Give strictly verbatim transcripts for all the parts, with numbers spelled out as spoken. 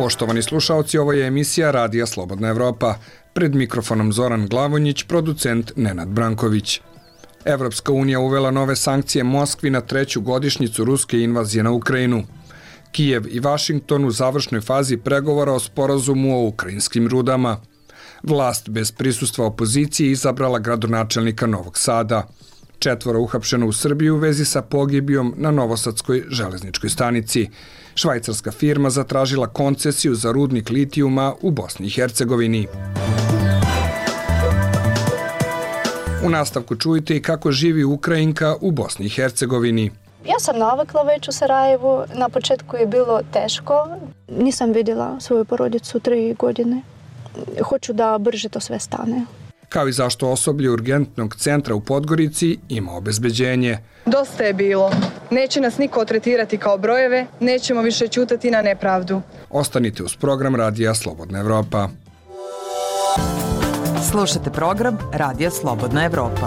Poštovani slušaoci, ovo je emisija Radija Slobodna Evropa. Pred mikrofonom Zoran Glavonjić, producent Nenad Branković. Evropska unija uvela nove sankcije Moskvi na treću godišnjicu ruske invazije na Ukrajinu. Kijev i Vašington u završnoj fazi pregovora o sporazumu o ukrajinskim rudama. Vlast bez prisustva opozicije izabrala gradonačelnika Novog Sada. Četvoro uhapšeno u Srbiji u vezi sa pogibijom na Novosadskoj železničkoj stanici. Švajcarska firma zatražila koncesiju za rudnik litijuma u Bosni i Hercegovini. U nastavku čujte i kako živi Ukrajinka u Bosni i Hercegovini. Ja sam navikla već u Sarajevu. Na početku je bilo teško. Nisam vidjela svoju porodicu tri godine. Hoću da brže to sve stane. Kao i zašto osoblje urgentnog centra u Podgorici ima obezbeđenje. Dosta je bilo. Neće nas niko tretirati kao brojeve, nećemo više ćutati na nepravdu. Ostanite uz program Radija Slobodna Evropa. Slušate program Radija Slobodna Evropa.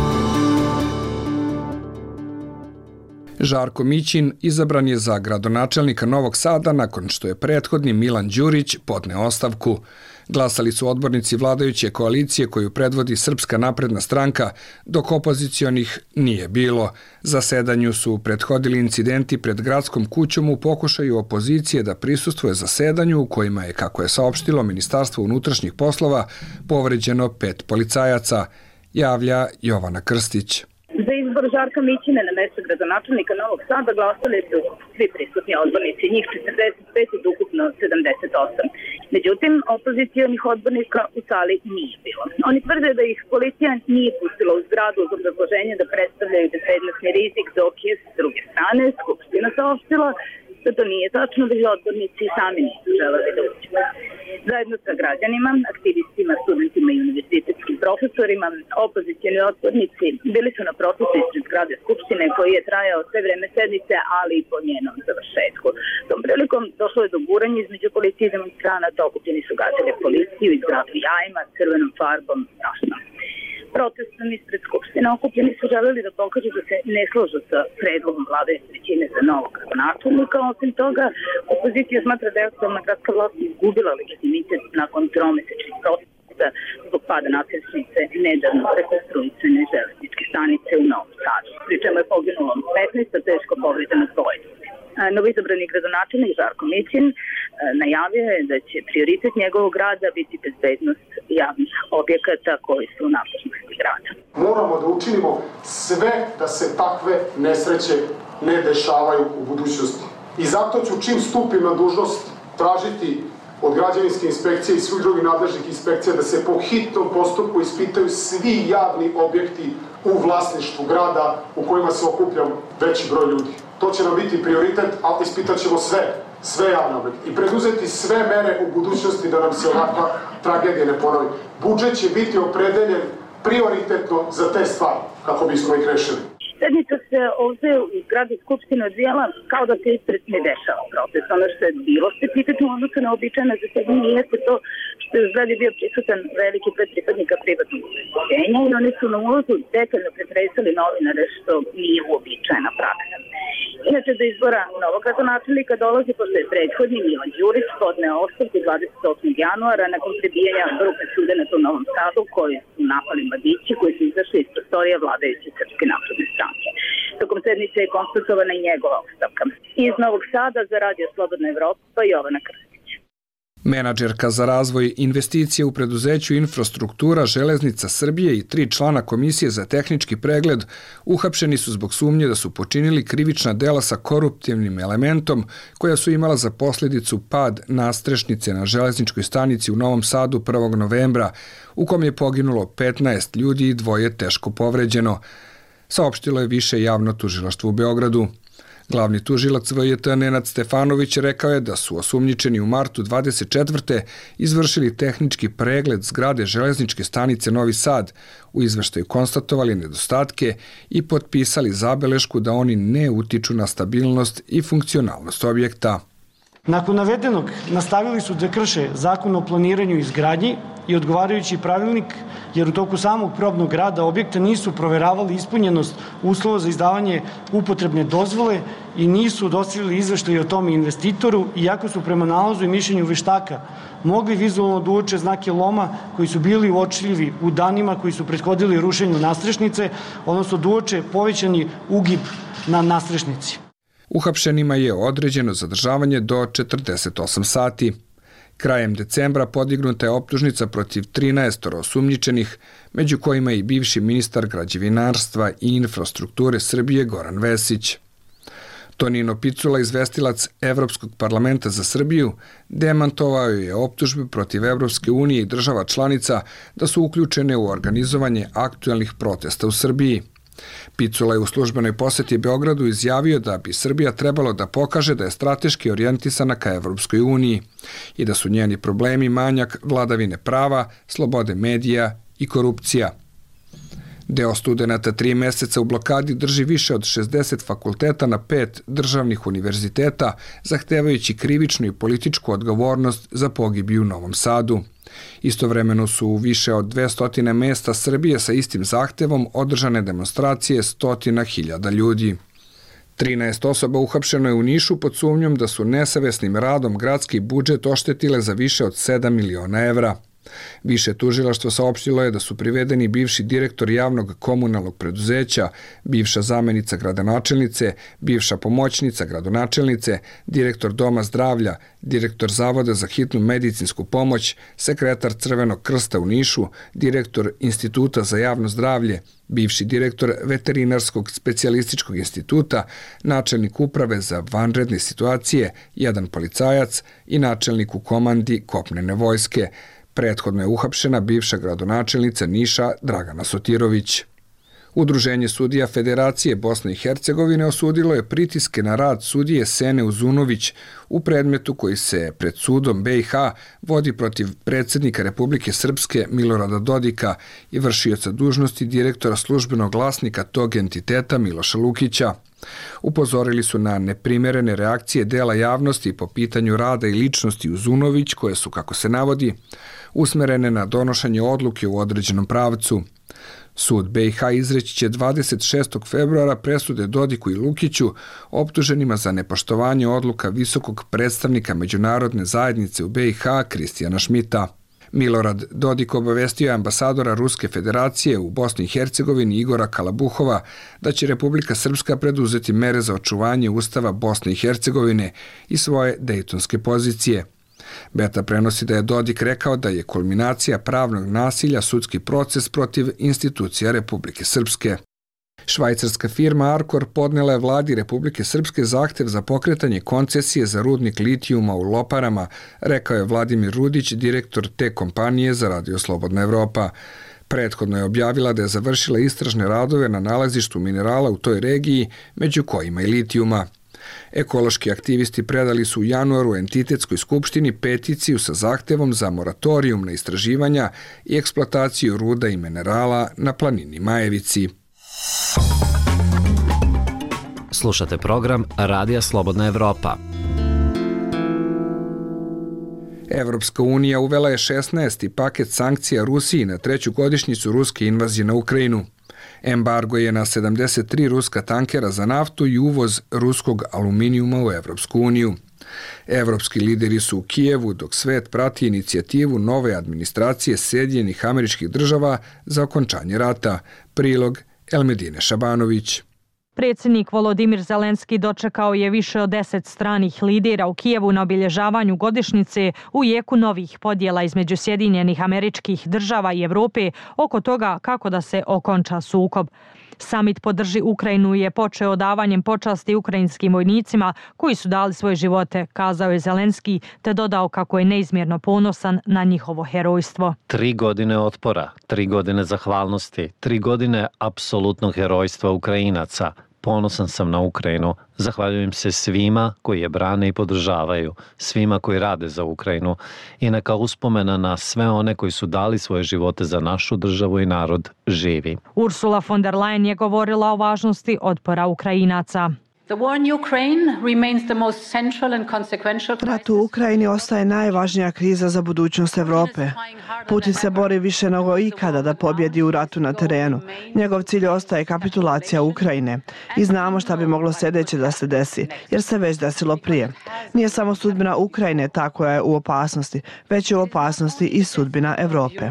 Žarko Mićin izabran je za gradonačelnika Novog Sada nakon što je prethodni Milan Đurić podneo ostavku. Glasali su odbornici vladajuće koalicije koju predvodi Srpska napredna stranka, dok opozicionih nije bilo. Zasedanju su prethodili incidenti pred gradskom kućom u pokušaju opozicije da prisustvuje zasedanju u kojima je, kako je saopštilo Ministarstvo unutrašnjih poslova, povređeno pet policajaca, javlja Jovana Krstić. Za izbor Žarka Mićina na mesto gradonačelnika Novog Sada glasali su svi prisutni odbornici, njih četrdeset pet od ukupno sedamdeset osam. Međutim, opozicionih odbornika u sali nije bilo. Oni tvrde da ih policija nije pustila u zgradu uz obrazloženje da predstavljaju bezbednosni rizik, dok je s druge strane Skupština saopštila da to nije tačno, da je odbornici sami nisu želeli da uđu. Zajedno sa građanima, aktivistima, studentima i univerzitetskim profesorima, opozicijni odbornici bili su na protestu ispred zgrade Skupštine koji je trajao sve vreme sednice, ali i po njenom završetku. Tom prilikom došlo je do guranja između policije i demonstranata, okupljeni su gazili policiju i zgradu jajima, crvenom farbom, strašno. Protestom ispred Skupštine okupljeni su želeli da pokažu da se ne složu sa predlogom vladajuće većine za novog gradonačelnika. Osim toga, opozicija smatra da je aktualna gradska vlast izgubila legitimitet nakon tromesečnih protesta zbog pada nasilnice nedavno rekonstruisane železničke stanice u Novom Sadu, pri čemu je poginulo petnaest, a teško povredeno dvoje. Novoizabrani gradonačelnik Žarko Mićin najavio je da će prioritet njegovog rada biti bezbednost javnih objekata koji su u nadležnosti grada. Moramo da učinimo sve da se takve nesreće ne dešavaju u budućnosti. I zato ću čim stupim na dužnost tražiti od građevinske inspekcije i svih drugih nadležnih inspekcija da se po hitnom postupku ispitaju svi javni objekti u vlasništvu grada u kojima se okuplja veći broj ljudi. To će nam biti prioritet, ali ispitat ćemo sve, sve javne objekte i preduzeti sve mere u budućnosti da nam se ovakva tragedija ne ponovi. Budžet će biti opredeljen prioritetno za te stvari, kako bismo ih rešili. Sednica se ovdje u zgradi Skupštine odvijala kao da se ispred ne dešava protest. Ono što je bilo specifično u odnosu na običajne zasedanje jeste to što je u zgradi bio prisutan veliki broj pripadnika privatnog obezbeđenja i oni su na ulazu detaljno pretresali novinare, što nije uobičajena praksa. Inače, do izbora novog gradonačelnika dolazi pošto je prethodni Milan Đurić podneo ostavku dvadeset osmog januara nakon prebijanja grupe studenata u Novom Sadu koji su napali mladići koji su izašli iz prostorija vladajuće Srpske napredne stranke. Tokom sednice je konstatovana i njegova ostavka. Iz Novog Sada za Radio Slobodna Evropa Jovana Krstić. Menadžerka za razvoj investicije u preduzeću Infrastruktura Železnica Srbije i tri člana Komisije za tehnički pregled uhapšeni su zbog sumnje da su počinili krivična dela sa koruptivnim elementom koja su imala za posljedicu pad nastrešnice na železničkoj stanici u Novom Sadu prvog novembra, u kom je poginulo petnaest ljudi i dvoje teško povređeno, saopštilo je Više javno tužilaštvo u Beogradu. Glavni tužilac V J T Nenad Stefanović rekao je da su osumnjičeni u martu dvadeset četvrte izvršili tehnički pregled zgrade železničke stanice Novi Sad, u izveštaju konstatovali nedostatke i potpisali zabelešku da oni ne utiču na stabilnost i funkcionalnost objekta. Nakon navedenog nastavili su da krše Zakon o planiranju i izgradnji i odgovarajući pravilnik, jer u toku samog probnog rada objekta nisu proveravali ispunjenost uslova za izdavanje upotrebne dozvole i nisu dostavili izveštaj o tome investitoru, iako su prema nalazu i mišljenju veštaka mogli vizualno da uoče znake loma koji su bili uočljivi u danima koji su prethodili rušenju nastrešnice, odnosno da uoče povećani ugib na nastrešnici. Uhapšenima je određeno zadržavanje do četrdeset osam sati. Krajem decembra podignuta je optužnica protiv trinaest osumnjičenih, među kojima i bivši ministar građevinarstva i infrastrukture Srbije Goran Vesić. Tonino Picula, izvestilac Evropskog parlamenta za Srbiju, demantovao je optužbe protiv Evropske unije i država članica da su uključene u organizovanje aktuelnih protesta u Srbiji. Picula je u službenoj poseti Beogradu izjavio da bi Srbija trebalo da pokaže da je strateški orijentisana ka Evropskoj uniji i da su njeni problemi manjak vladavine prava, slobode medija i korupcija. Deo studenata tri meseca u blokadi drži više od šezdeset fakulteta na pet državnih univerziteta, zahtevajući krivičnu i političku odgovornost za pogibiju u Novom Sadu. Istovremeno su u više od dvesta mesta Srbije sa istim zahtevom održane demonstracije stotina hiljada ljudi. trinaest osoba uhapšeno je u Nišu pod sumnjom da su nesavesnim radom gradski budžet oštetile za više od sedam miliona evra. Više tužilaštvo saopštilo je da su privedeni bivši direktor javnog komunalnog preduzeća, bivša zamenica gradonačelnice, bivša pomoćnica gradonačelnice, direktor Doma zdravlja, direktor Zavoda za hitnu medicinsku pomoć, sekretar Crvenog krsta u Nišu, direktor Instituta za javno zdravlje, bivši direktor Veterinarskog specijalističkog instituta, načelnik uprave za vanredne situacije, jedan policajac i načelnik u komandi kopnene vojske. Prethodno je uhapšena bivša gradonačelnica Niša Dragana Sotirović. Udruženje sudija Federacije Bosne i Hercegovine osudilo je pritiske na rad sudije Sene Uzunović u predmetu koji se pred sudom B i H vodi protiv predsjednika Republike Srpske Milorada Dodika i vršioca dužnosti direktora službenog glasnika tog entiteta Miloša Lukića. Upozorili su na neprimerene reakcije dela javnosti po pitanju rada i ličnosti Uzunović, koje su, kako se navodi, usmerene na donošenje odluke u određenom pravcu. Sud B i H izreći će dvadeset šestog februara presude Dodiku i Lukiću, optuženima za nepoštovanje odluka visokog predstavnika međunarodne zajednice u B i H Kristijana Šmita. Milorad Dodik obavestio je ambasadora Ruske federacije u Bosni i Hercegovini Igora Kalabuhova da će Republika Srpska preduzeti mere za očuvanje Ustava Bosne i Hercegovine i svoje dejtonske pozicije. Beta prenosi da je Dodik rekao da je kulminacija pravnog nasilja sudski proces protiv institucija Republike Srpske. Švajcarska firma Arkor podnela je vladi Republike Srpske zahtev za pokretanje koncesije za rudnik litijuma u Loparama, rekao je Vladimir Rudić, direktor te kompanije za Radio Slobodna Evropa. Prethodno je objavila da je završila istražne radove na nalazištu minerala u toj regiji, među kojima i litijuma. Ekološki aktivisti predali su u januaru entitetskoj skupštini peticiju sa zahtevom za moratorijum na istraživanja i eksploataciju ruda i minerala na planini Majevici. Slušate program Radija Slobodna Evropa. Evropska unija uvela je šesnaesti paket sankcija Rusiji na treću godišnjicu ruske invazije na Ukrajinu. Embargo je na sedamdeset tri ruska tankera za naftu i uvoz ruskog aluminijuma u Evropsku uniju. Evropski lideri su u Kijevu, dok svet prati inicijativu nove administracije Sjedinjenih Američkih Država za okončanje rata. Prilog Elmedine Šabanović. Predsjednik Volodimir Zelenski dočekao je više od deset stranih lidera u Kijevu na obilježavanju godišnjice u jeku novih podjela između Sjedinjenih Američkih Država i Evrope oko toga kako da se okonča sukob. Samit Podrži Ukrajinu je počeo davanjem počasti ukrajinskim vojnicima koji su dali svoje živote, kazao je Zelenski, te dodao kako je neizmjerno ponosan na njihovo herojstvo. Tri godine otpora, tri godine zahvalnosti, tri godine apsolutnog herojstva Ukrajinaca. Ponosan sam na Ukrajinu. Zahvaljujem se svima koji je brane i podržavaju, svima koji rade za Ukrajinu i neka uspomena na sve one koji su dali svoje živote za našu državu i narod živi. Ursula von der Leyen je govorila o važnosti otpora Ukrajinaca. Rat u Ukrajini ostaje najvažnija kriza za budućnost Evrope. Putin se bori više nego ikada da pobjedi u ratu na terenu. Njegov cilj ostaje kapitulacija Ukrajine. I znamo šta bi moglo sljedeće da se desi, jer se već desilo prije. Nije samo sudbina Ukrajine ta koja je u opasnosti, već je u opasnosti i sudbina Evrope.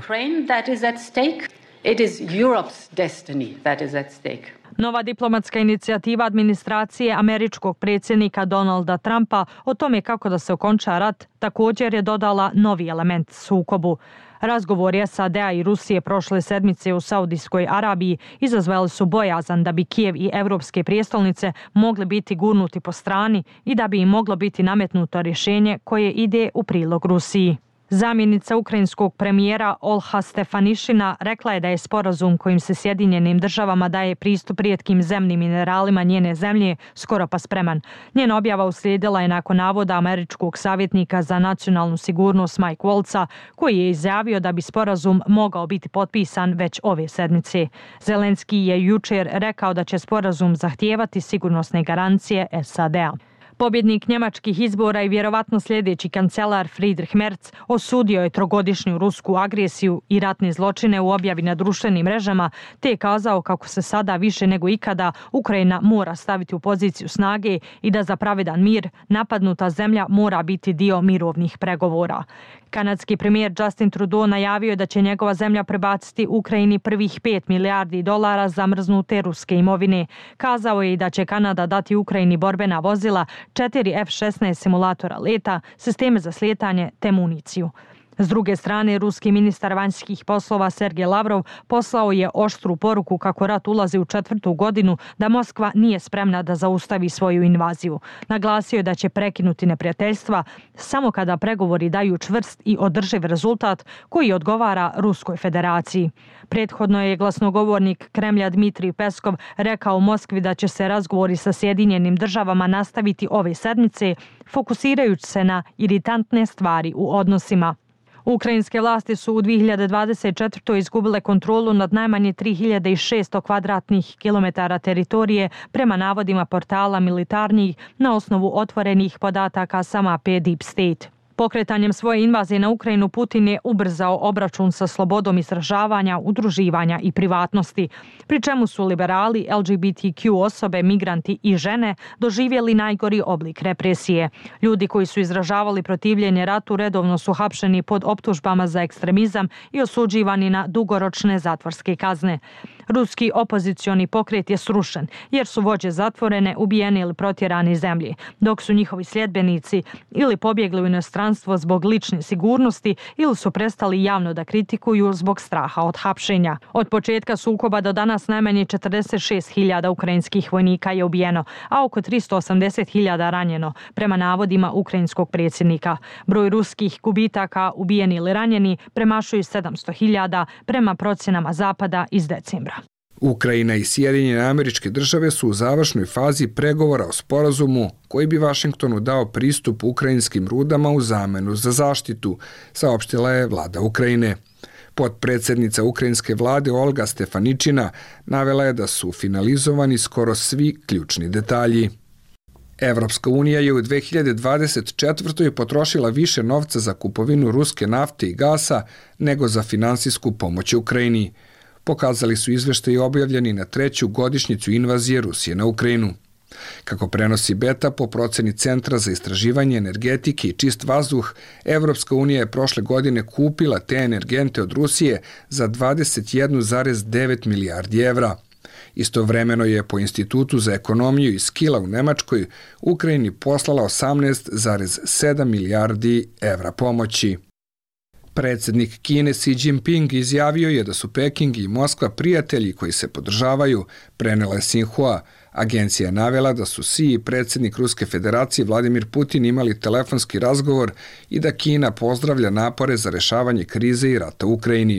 Nova diplomatska inicijativa administracije američkog predsjednika Donalda Trumpa o tome kako da se okonča rat također je dodala novi element sukobu. Razgovori S A D-a i Rusije prošle sedmice u Saudijskoj Arabiji izazvali su bojazan da bi Kijev i evropske prijestolnice mogli biti gurnuti po strani i da bi im moglo biti nametnuto rješenje koje ide u prilog Rusiji. Zamjenica ukrajinskog premijera Olha Stefanišina rekla je da je sporazum kojim se Sjedinjenim državama daje pristup rijetkim zemnim mineralima njene zemlje skoro pa spreman. Njena objava uslijedila je nakon navoda američkog savjetnika za nacionalnu sigurnost Mike Waltza, koji je izjavio da bi sporazum mogao biti potpisan već ove sedmice. Zelenski je jučer rekao da će sporazum zahtijevati sigurnosne garancije S A D-a. Pobjednik njemačkih izbora i vjerovatno sljedeći kancelar Friedrich Merz osudio je trogodišnju rusku agresiju i ratne zločine u objavi na društvenim mrežama, te je kazao kako se sada više nego ikada Ukrajina mora staviti u poziciju snage i da za pravedan mir napadnuta zemlja mora biti dio mirovnih pregovora. Kanadski premijer Justin Trudeau najavio je da će njegova zemlja prebaciti Ukrajini prvih pet milijardi dolara zamrznute ruske imovine. Kazao je i da će Kanada dati Ukrajini borbena vozila, četiri F šesnaest simulatora leta, sisteme za slijetanje te municiju. S druge strane, ruski ministar vanjskih poslova Sergej Lavrov poslao je oštru poruku kako rat ulazi u četvrtu godinu, da Moskva nije spremna da zaustavi svoju invaziju. Naglasio je da će prekinuti neprijateljstva samo kada pregovori daju čvrst i održiv rezultat koji odgovara Ruskoj federaciji. Prethodno je glasnogovornik Kremlja Dmitrij Peskov rekao u Moskvi da će se razgovori sa Sjedinjenim državama nastaviti ove sedmice, fokusirajući se na iritantne stvari u odnosima. Ukrajinske vlasti su u dvije hiljade dvadeset četvrtoj izgubile kontrolu nad najmanje tri hiljade šesto kvadratnih kilometara teritorije prema navodima portala Militarnjih na osnovu otvorenih podataka S M P Deep State. Pokretanjem svoje invazije na Ukrajinu Putin je ubrzao obračun sa slobodom izražavanja, udruživanja i privatnosti, pri čemu su liberali, L G B T Q osobe, migranti i žene doživjeli najgori oblik represije. Ljudi koji su izražavali protivljenje ratu redovno su hapšeni pod optužbama za ekstremizam i osuđivani na dugoročne zatvorske kazne. Ruski opozicioni pokret je srušen jer su vođe zatvorene, ubijene ili protjerani iz zemlje, dok su njihovi sljedbenici ili pobjegli u inostranstvo zbog lične sigurnosti ili su prestali javno da kritikuju zbog straha od hapšenja. Od početka sukoba do danas najmanje četrdeset šest hiljada ukrajinskih vojnika je ubijeno, a oko tristo osamdeset hiljada ranjeno, prema navodima ukrajinskog predsjednika. Broj ruskih gubitaka, ubijeni ili ranjeni, premašuju sedamsto hiljada prema procjenama Zapada iz decembra. Ukrajina i Sjedinjene Američke Države su u završnoj fazi pregovora o sporazumu koji bi Vašingtonu dao pristup ukrajinskim rudama u zamenu za zaštitu, saopštila je vlada Ukrajine. Potpredsjednica ukrajinske vlade Olga Stefaničina navela je da su finalizovani skoro svi ključni detalji. Evropska unija je u dvije hiljade dvadeset četvrtoj potrošila više novca za kupovinu ruske nafte i gasa nego za finansijsku pomoć Ukrajini. Pokazali su izveštaji objavljeni na treću godišnjicu invazije Rusije na Ukrajinu. Kako prenosi Beta, po proceni Centra za istraživanje energetike i čist vazduh, Evropska unija je prošle godine kupila te energente od Rusije za dvadeset jedan zarez devet milijardi evra. Istovremeno je po Institutu za ekonomiju iz Kila u Nemačkoj Ukrajini poslala osamnaest zarez sedam milijardi evra pomoći. Predsjednik Kine Xi Jinping izjavio je da su Peking i Moskva prijatelji koji se podržavaju, prenela je Xinhua. Agencija je navela da su Xi i predsjednik Ruske federacije Vladimir Putin imali telefonski razgovor i da Kina pozdravlja napore za rešavanje krize i rata u Ukrajini.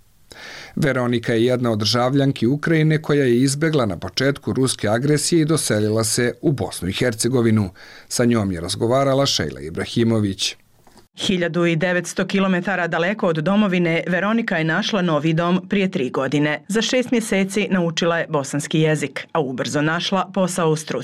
Veronika je jedna od državljanki Ukrajine koja je izbegla na početku ruske agresije i doselila se u Bosnu i Hercegovinu. Sa njom je razgovarala Šejla Ibrahimović. hiljadu devetsto kilometara daleko od domovine, Veronika je našla novi dom prije tri godine. Za šest mjeseci naučila je bosanski jezik, a ubrzo našla posao u struci.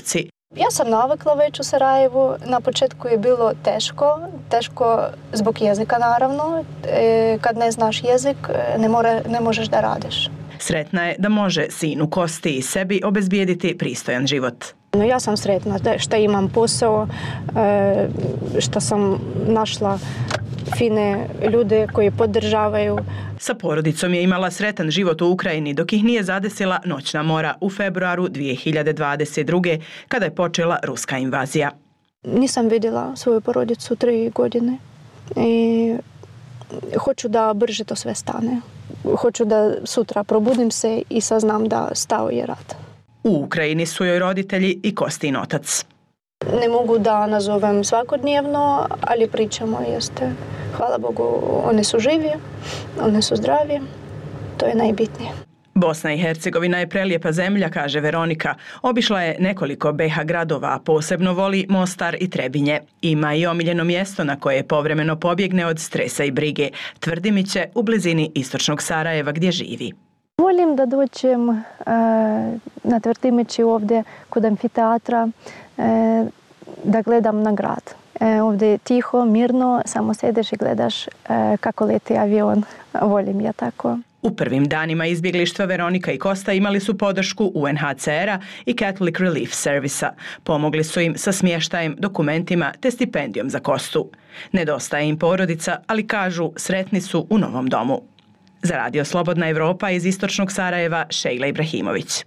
Ja sam navikla već u Sarajevu. Na početku je bilo teško, teško zbog jezika naravno. E, kad ne znaš jezik, ne, more, ne možeš da radiš. Sretna je da može sinu Kosti i sebi obezbijediti pristojan život. No, ja sam sretna što imam posao, što sam našla fine ljude koji podržavaju. Sa porodicom je imala sretan život u Ukrajini dok ih nije zadesila noćna mora u februaru dvije hiljade dvadeset druge kada je počela ruska invazija. Nisam vidjela svoju porodicu tri godine i hoću da brže to sve stane. Hoću da sutra probudim se i saznam da stao je rat. U Ukrajini su joj roditelji i Kostin otac. Ne mogu da nazovem svakodnevno, ali pričamo jeste. Hvala Bogu, oni su živi, oni su zdravi, to je najbitnije. Bosna i Hercegovina je prelijepa zemlja, kaže Veronika. Obišla je nekoliko be ha gradova, a posebno voli Mostar i Trebinje. Ima i omiljeno mjesto na koje povremeno pobjegne od stresa i brige. Tvrdimiće u blizini istočnog Sarajeva gdje živi. Volim da dođem e, na Tvrdimići ovdje kod amfiteatra, e, da gledam na grad. E, ovdje je tiho, mirno, samo sedeš i gledaš e, kako leti avion. Volim ja tako. U prvim danima izbjeglištva Veronika i Kosta imali su podršku U N H C R-a i Catholic Relief Service-a. Pomogli su im sa smještajem, dokumentima te stipendijom za Kostu. Nedostaje im porodica, ali kažu sretni su u novom domu. Za Radio Slobodna Evropa iz istočnog Sarajeva, Šejla Ibrahimović.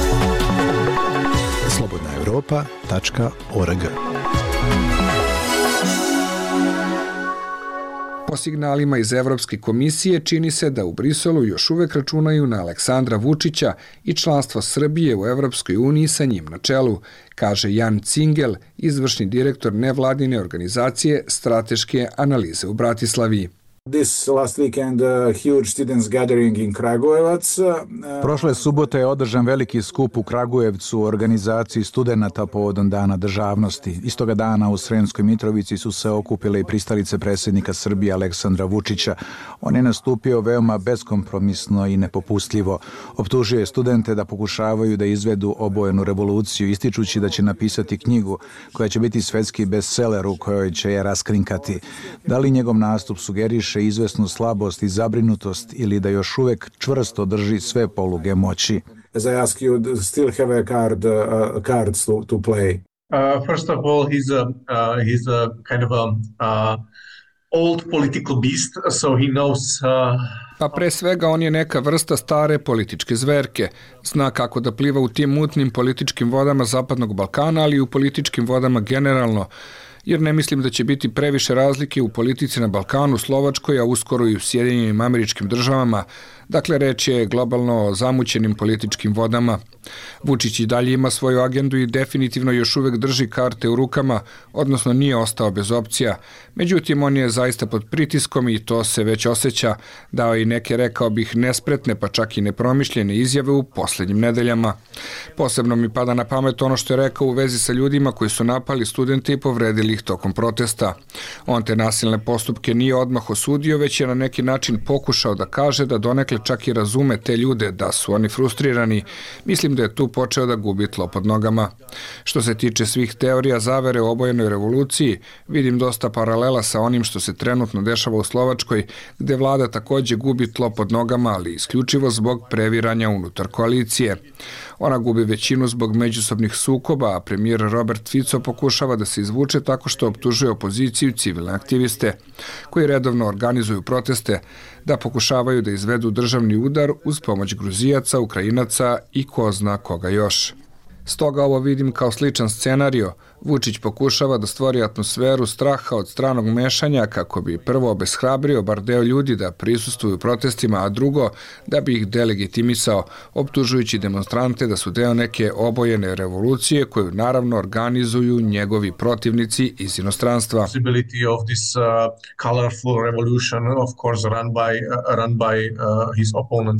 slobodna evropa tačka org. Po signalima iz Evropske komisije čini se da u Briselu još uvek računaju na Aleksandra Vučića i članstvo Srbije u Evropskoj uniji sa njim na čelu, kaže Jan Cingel, izvršni direktor nevladine organizacije Strateške analize u Bratislavi. This last weekend a huge students gathering in Kragujevac. Prošle subote je održan veliki skup u Kragujevcu u organizaciji studenata povodom Dana državnosti. Istoga dana u Sremskoj Mitrovici su se okupile i pristalice predsjednika Srbije Aleksandra Vučića. On je nastupio veoma beskompromisno i nepopustljivo. Optužio je studente da pokušavaju da izvedu obojenu revoluciju, ističući da će napisati knjigu koja će biti svetski bestseller u kojoj će je raskrinkati. Da li njegov nastup sugeriše izvesnu slabost i zabrinutost ili da još uvek čvrsto drži sve poluge moći? As I ask you, still have a card, uh, cards to, to play? Uh, first of all, he's a, uh, he's a kind of a uh, old political beast, so he knows... Uh... Pa pre svega on je neka vrsta stare političke zverke. Zna kako da pliva u tim mutnim političkim vodama Zapadnog Balkana, ali i u političkim vodama generalno, jer ne mislim da će biti previše razlike u politici na Balkanu, Slovačkoj, a uskoro i u Sjedinjenim Američkim Državama. Dakle, reč je globalno o zamućenim političkim vodama. Vučić i dalje ima svoju agendu i definitivno još uvek drži karte u rukama, odnosno nije ostao bez opcija. Međutim, on je zaista pod pritiskom i to se već osjeća. Dao i neke, rekao bih, nespretne pa čak i nepromišljene izjave u posljednjim nedeljama. Posebno mi pada na pamet ono što je rekao u vezi sa ljudima koji su napali studente i povredili ih tokom protesta. On te nasilne postupke nije odmah osudio, već je na neki način pokušao da kaže da donekle čak i razume te ljude, da su oni frustrirani. Mislim da je tu počeo da gubi tlo pod nogama. Što se tiče svih teorija zavere o obojenoj revoluciji, vidim dosta paralela sa onim što se trenutno dešava u Slovačkoj, gde vlada takođe gubi tlo pod nogama, ali isključivo zbog previranja unutar koalicije. Ona gubi većinu zbog međusobnih sukoba, a premijer Robert Fico pokušava da se izvuče tako što optužuje opoziciju i civilne aktiviste, koji redovno organizuju proteste, da pokušavaju da izvedu državni udar uz pomoć Gruzijaca, Ukrajinaca i ko zna koga još. Stoga ovo vidim kao sličan scenario. Vučić pokušava da stvori atmosferu straha od stranog mešanja kako bi prvo obeshrabrio bar deo ljudi da prisustvuju protestima, a drugo da bi ih delegitimisao, optužujući demonstrante da su deo neke obojene revolucije koju naravno organizuju njegovi protivnici iz inostranstva. Possibility of this uh, colorful revolution, of course, run by uh, run by uh, his opponents abroad.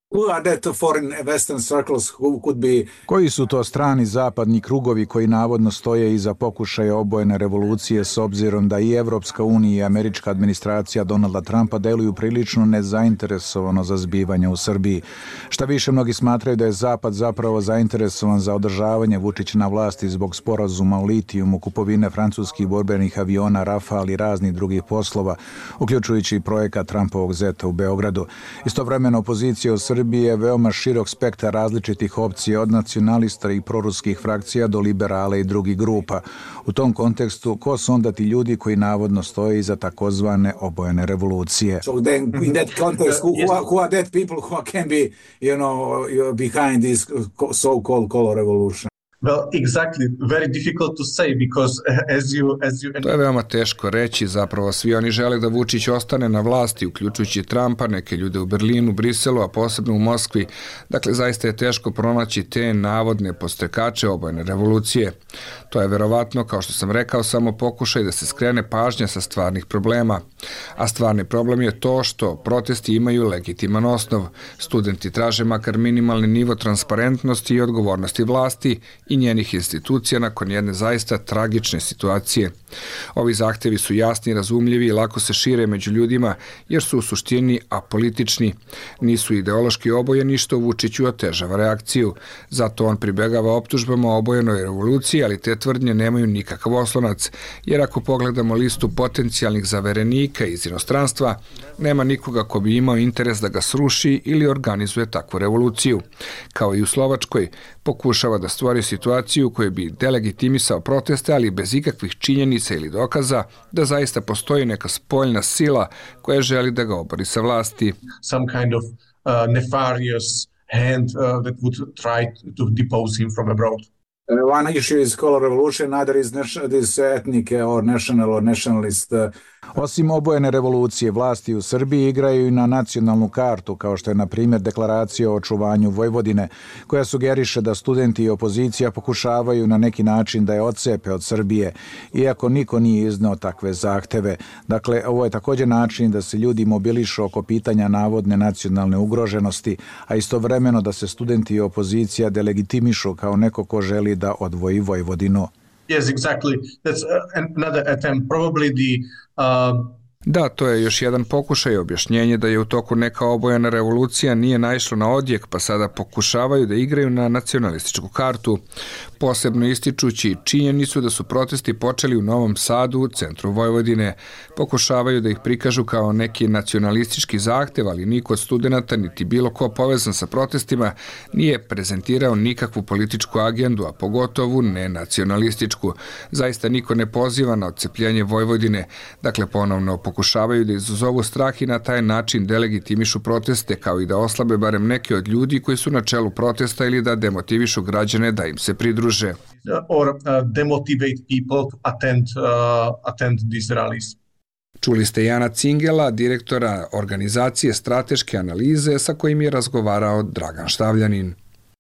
Koji su to strani zapadni krugovi koji navodno stoje iza pokušaja obojene revolucije s obzirom da i Evropska unija i američka administracija Donalda Trumpa deluju prilično nezainteresovano za zbivanje u Srbiji? Šta više, mnogi smatraju da je Zapad zapravo zainteresovan za održavanje Vučića na vlasti zbog sporazuma o litijumu, kupovine francuskih borbenih aviona Rafale i raznih drugih poslova, uključujući i projekat Trumpovog zeta u Beogradu. Istovremeno opozicija u Srbiji je veoma širok spektar različitih opcija od nacionalista i proruskih frakcija do liberala i drugih grupa. U tom kontekstu, ko su onda ti ljudi koji navodno stoje iza takozvane obojene revolucije? So then in that context, who, who, are, who are that people who can be, you know, behind this so-called color revolution? Well, exactly. Very difficult to say because as you, as you... To je veoma teško reći, zapravo svi oni žele da Vučić ostane na vlasti, uključujući Trumpa, neke ljude u Berlinu, Briselu, a posebno u Moskvi. Dakle, zaista je teško pronaći te navodne postrekače obojene revolucije. To je verovatno, kao što sam rekao, samo pokušaj da se skrene pažnja sa stvarnih problema. A stvarni problem je to što protesti imaju legitiman osnov. Studenti traže makar minimalni nivo transparentnosti i odgovornosti vlasti i njenih institucija nakon jedne zaista tragične situacije. Ovi zahtevi su jasni, razumljivi i lako se šire među ljudima jer su u suštini apolitični. Nisu ideološki obojeni što Vučiću otežava reakciju. Zato on pribegava optužbama o obojenoj revoluciji, ali te tvrdnje nemaju nikakav oslonac, jer ako pogledamo listu potencijalnih zaverenika iz inostranstva, nema nikoga ko bi imao interes da ga sruši ili organizuje takvu revoluciju. Kao i u Slovačkoj, pokušava da stvori situaciju koja bi delegitimisao proteste, ali bez ikakvih činjenica ili dokaza da zaista postoji neka spoljna sila koja želi da ga obori sa vlasti. Some kind of uh, nefarious hand uh, that would try to depose him from abroad. One issue is color revolution, another is this ethnic or national or nationalist. Osim obojene revolucije, vlasti u Srbiji igraju i na nacionalnu kartu, kao što je, na primjer, deklaracija o očuvanju Vojvodine, koja sugeriše da studenti i opozicija pokušavaju na neki način da je odcepe od Srbije, iako niko nije izneo takve zahteve. Dakle, ovo je također način da se ljudi mobilišu oko pitanja navodne nacionalne ugroženosti, a istovremeno da se studenti i opozicija delegitimišu kao neko ko želi da odvoji Vojvodinu. Yes, exactly. That's another attempt. Probably the uh... Da, to je još jedan pokušaj objašnjenje da je u toku neka obojena revolucija nije naišla na odjek, pa sada pokušavaju da igraju na nacionalističku kartu, posebno ističući činjenicu da su protesti počeli u Novom Sadu, u centru Vojvodine. Pokušavaju da ih prikažu kao neki nacionalistički zahtev, ali niko od studenata, niti bilo ko povezan sa protestima, nije prezentirao nikakvu političku agendu, a pogotovo ne nacionalističku. Zaista niko ne poziva na odcepljenje Vojvodine, dakle ponovno pokušavaju da izazovu strah i na taj način delegitimišu proteste, kao i da oslabe barem neke od ljudi koji su na čelu protesta ili da demotivišu građane da im se pridruže. Or uh, demotivate people to attend, uh, attend these rallies. Čuli ste Jana Cingela, direktora organizacije strateške analize sa kojim je razgovarao Dragan Štavljanin.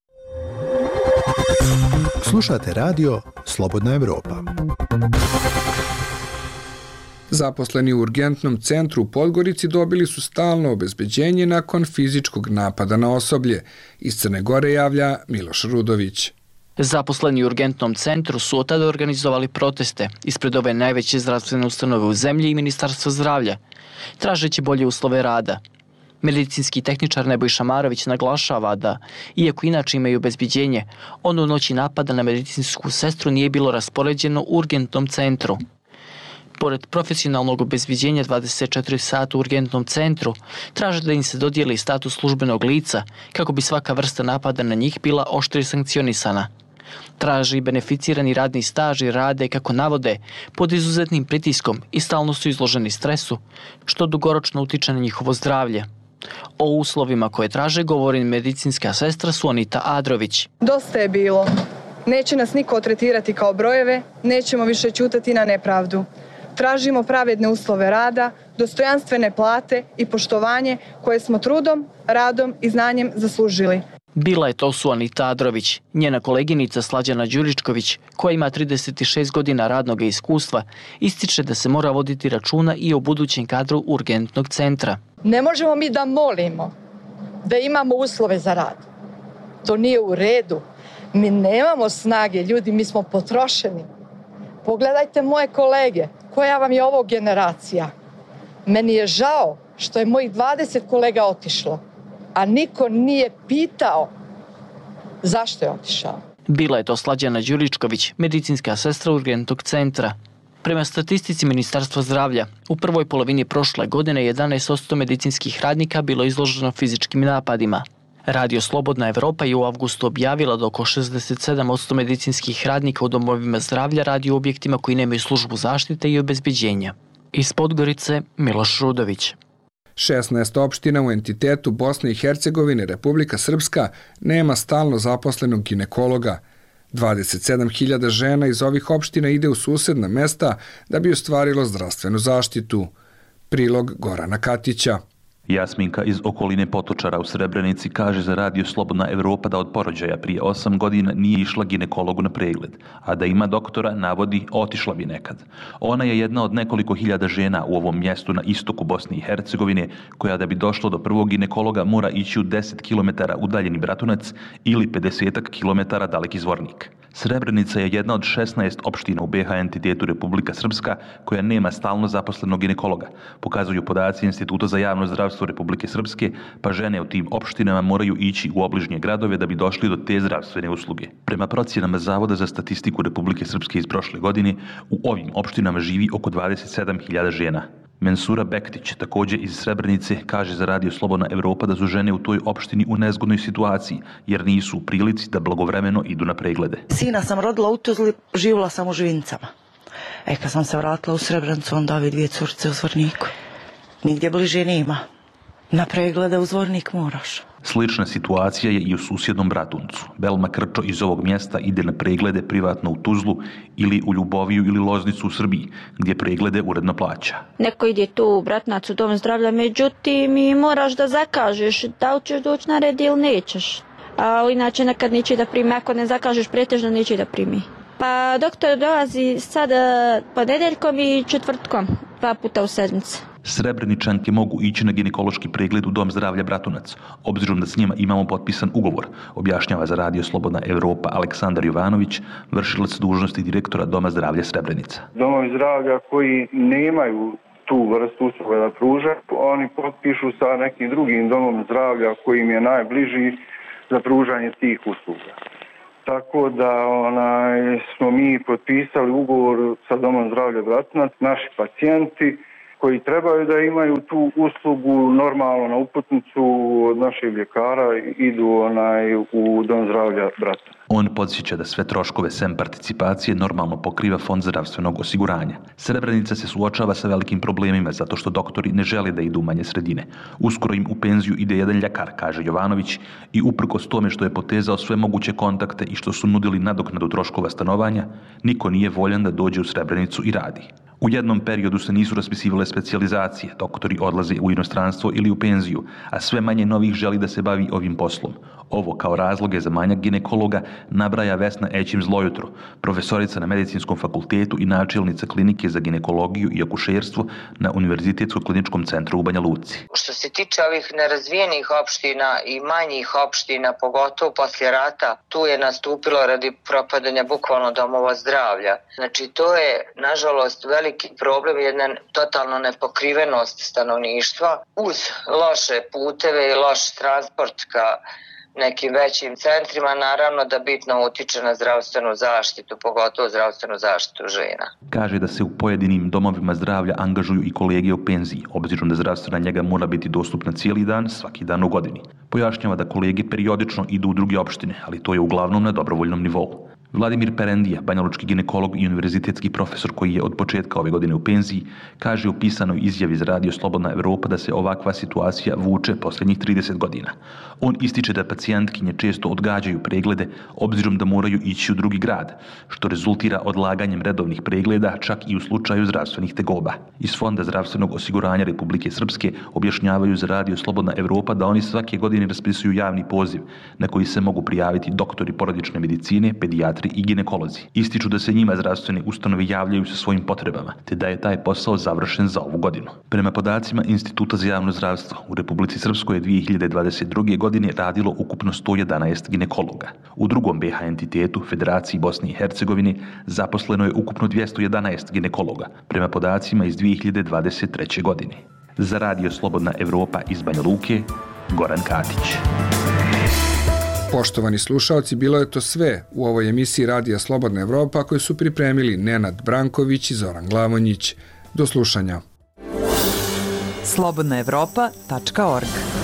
Slušate radio Slobodna Evropa. Zaposleni u urgentnom centru u Podgorici dobili su stalno obezbeđenje nakon fizičkog napada na osoblje. Iz Crne Gore javlja Miloš Rudović. Zaposleni u urgentnom centru su od tada organizovali proteste ispred ove najveće zdravstvene ustanove u zemlji i Ministarstva zdravlja, tražeći bolje uslove rada. Medicinski tehničar Nebojša Marović naglašava da, iako inače imaju obezbeđenje, ono u noći napada na medicinsku sestru nije bilo raspoređeno u urgentnom centru. Pored profesionalnog obezbeđenja dvadeset četiri sata u urgentnom centru, traže da im se dodijeli status službenog lica kako bi svaka vrsta napada na njih bila oštrije sankcionisana. Traže i beneficirani radni staž i rade, kako navode, pod izuzetnim pritiskom i stalno su izloženi stresu, što dugoročno utiče na njihovo zdravlje. O uslovima koje traže govori medicinska sestra Suanita Adrović. Dosta je bilo. Neće nas niko tretirati kao brojeve, nećemo više ćutati na nepravdu. Tražimo pravedne uslove rada, dostojanstvene plate i poštovanje koje smo trudom, radom i znanjem zaslužili. Bila je to Suanita Adrović. Njena koleginica Slađana Đuričković, koja ima trideset šest godina radnog iskustva, ističe da se mora voditi računa i o budućem kadru urgentnog centra. Ne možemo mi da molimo da imamo uslove za rad. To nije u redu. Mi nemamo snage, ljudi, mi smo potrošeni. Pogledajte moje kolege, koja vam je ovo generacija. Meni je žao što je mojih dvadeset kolega otišlo, a niko nije pitao zašto je otišao. Bila je to Slađana Đuričković, medicinska sestra urgentnog centra. Prema statistici Ministarstva zdravlja, u prvoj polovini prošle godine jedanaest posto medicinskih radnika bilo izloženo fizičkim napadima. Radio Slobodna Evropa je u avgustu objavila da oko šezdeset sedam posto medicinskih radnika u domovima zdravlja radi u objektima koji nemaju službu zaštite i obezbeđenja. Iz Podgorice, Miloš Rudović. šesnaest opština u entitetu Bosne i Hercegovine, Republika Srpska, nema stalno zaposlenog ginekologa. dvadeset sedam hiljada žena iz ovih opština ide u susedna mesta da bi ostvarilo zdravstvenu zaštitu. Prilog Gorana Katića. Jasminka iz okoline Potočara u Srebrenici kaže za Radio Slobodna Evropa da od porođaja prije osam godina nije išla ginekologu na pregled, a da ima doktora navodi otišla bi nekad. Ona je jedna od nekoliko hiljada žena u ovom mjestu na istoku Bosne i Hercegovine koja da bi došlo do prvog ginekologa mora ići u deset kilometara udaljeni Bratunac ili pedeset kilometara daleki Zvornik. Srebrenica je jedna od šesnaest opština u B H entitetu Republika Srpska koja nema stalno zaposlenog ginekologa, pokazuju podaci Instituta za javno zdravstvo Republike Srpske, pa žene u tim opštinama moraju ići u obližnje gradove da bi došli do te zdravstvene usluge. Prema procjenama Zavoda za statistiku Republike Srpske iz prošle godine, u ovim opštinama živi oko dvadeset sedam hiljada žena. Mensura Bektić, također iz Srebrenice, kaže za Radio Slobodna Evropa da su žene u toj opštini u nezgodnoj situaciji, jer nisu u prilici da blagovremeno idu na preglede. Sina sam rodila u Tuzli, živjela sam u Živincama. E, kad sam se vratila u Srebrenicu, onda ove dvije curice u Zvorniku. Nigdje bliže nema. Na preglede u Zvornik moraš. Slična situacija je i u susjednom Bratuncu. Belma Krčo iz ovog mjesta ide na preglede privatno u Tuzlu ili u Ljuboviju ili Loznicu u Srbiji, gdje preglede uredno plaća. Neko ide tu u Bratunac u dom zdravlja, međutim i moraš da zakažeš da li ćeš doći na red ili nećeš. A inače nekad neće da primi, ako ne zakažeš pretežno neće da primi. Pa doktor dolazi sad ponedeljkom i četvrtkom, dva puta u sedmici. Srebreničanke mogu ići na ginekološki pregled u Dom zdravlja Bratunac, obzirom da s njima imamo potpisan ugovor, objašnjava za Radio Slobodna Evropa Aleksandar Jovanović, vršilac dužnosti direktora Doma zdravlja Srebrenica. Domovi zdravlja koji nemaju tu vrstu usluga da pruža, oni potpišu sa nekim drugim domom zdravlja koji im je najbliži za pružanje tih usluga. Tako da onaj, smo mi potpisali ugovor sa Domom zdravlja Bratunac, naši pacijenti koji trebaju da imaju tu uslugu normalno na uputnicu od naših ljekara idu onaj u Dom zdravlja Bratunac. On podsjeća da sve troškove sem participacije normalno pokriva Fond zdravstvenog osiguranja. Srebrenica se suočava sa velikim problemima zato što doktori ne žele da idu u manje sredine. Uskoro im u penziju ide jedan ljekar, kaže Jovanović, i uprkos tome što je potezao sve moguće kontakte i što su nudili nadoknadu troškova stanovanja, niko nije voljan da dođe u Srebrenicu i radi. U jednom periodu se nisu raspisivale specijalizacije, doktori odlaze u inostranstvo ili u penziju, a sve manje novih želi da se bavi ovim poslom. Ovo kao razloge za manjak ginekologa nabraja Vesna Ećim Zlojutro, profesorica na Medicinskom fakultetu i načelnica klinike za ginekologiju i akušerstvo na Univerzitetskom kliničkom centru u Banja Luci. Što se tiče ovih nerazvijenih opština i manjih opština, pogotovo poslije rata, tu je nastupilo radi propadanja bukvalno domova zdravlja. Znači to je, nažalost, veliki problem, jedna totalna nepokrivenost stanovništva uz loše puteve i loš transport ka nekim većim centrima, naravno da bitno utiče na zdravstvenu zaštitu, pogotovo zdravstvenu zaštitu žena. Kaže da se u pojedinim domovima zdravlja angažuju i kolege u penziji, obzirom da zdravstvena njega mora biti dostupna cijeli dan, svaki dan u godini. Pojašnjava da kolege periodično idu u druge opštine, ali to je uglavnom na dobrovoljnom nivou. Vladimir Perendija, banjalučki ginekolog i univerzitetski profesor koji je od početka ove godine u penziji, kaže u pisanoj izjavi za Radio Slobodna Evropa da se ovakva situacija vuče posljednjih trideset godina. On ističe da pacijentkinje često odgađaju preglede obzirom da moraju ići u drugi grad, što rezultira odlaganjem redovnih pregleda čak i u slučaju zdravstvenih tegoba. Iz Fonda zdravstvenog osiguranja Republike Srpske objašnjavaju za Radio Slobodna Evropa da oni svake godine raspisuju javni poziv na koji se mogu prijaviti doktori porodične medicine, pedijatri pedijatri i ginekolozi. Ističu da se njima zdravstvene ustanove javljaju sa svojim potrebama, te da je taj posao završen za ovu godinu. Prema podacima Instituta za javno zdravstvo, u Republici Srpskoj je dvije hiljade dvadeset druge. godine radilo ukupno sto jedanaest ginekologa. U drugom B H entitetu, Federaciji Bosne i Hercegovine, zaposleno je ukupno dvjesto jedanaest ginekologa, prema podacima iz dvije hiljade dvadeset treće. godine. Za Radio Slobodna Evropa iz Banja Luke, Goran Katić. Poštovani slušaoci, bilo je to sve u ovoj emisiji Radija Slobodna Evropa koju su pripremili Nenad Branković i Zoran Glavonjić. Do slušanja. slobodna evropa tačka org